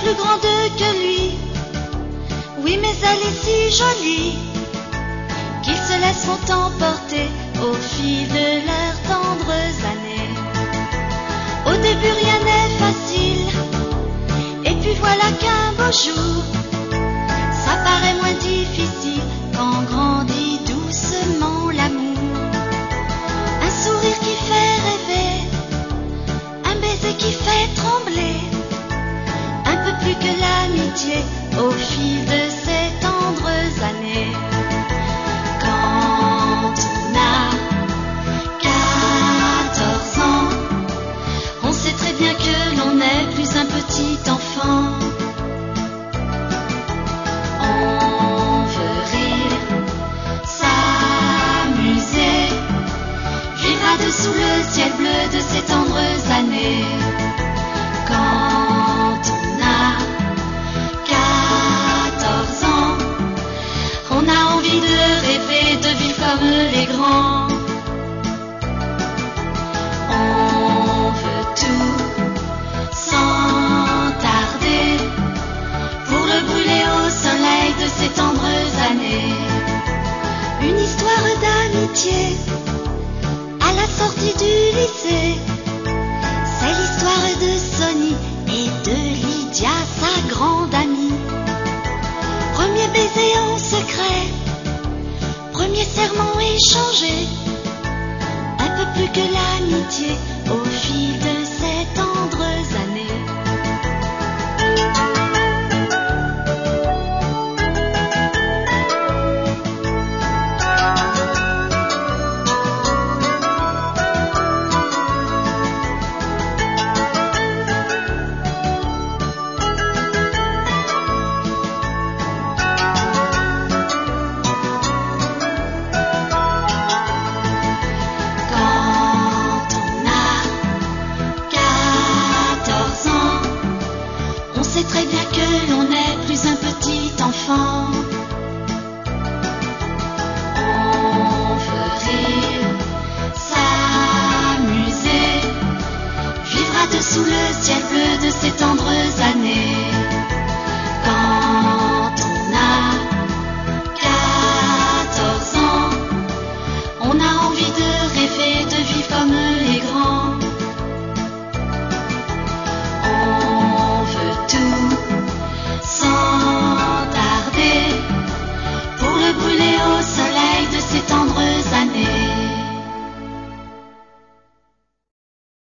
plus grande que lui. Oui, mais elle est si jolie qu'ils se laisseront emporter au fil de leurs tendres années. Au début rien n'est facile, et puis voilà qu'un beau jour, ça paraît moins difficile quand grandit doucement l'amour. Un sourire qui fait rêver, un baiser qui fait trembler, un peu plus que l'amitié au fil de ces tendres années. Quand on a 14 ans, on sait très bien que l'on n'est plus un petit enfant. On veut rire, s'amuser, vivre à dessous le ciel bleu de ces tendres années. Quand on a 14 ans, on a envie de rêver de vivre comme les grands. On veut tout sans tarder pour le brûler au soleil de ces tendres années. Une histoire d'amitié à la sortie du lycée. C'est l'histoire de Sonny et de Lydia, sa grande amie. Premier baiser en secret, premier serment échangé, un peu plus que l'amitié au fil de ces tendres années. C'est très bien que l'on n'est plus un petit enfant.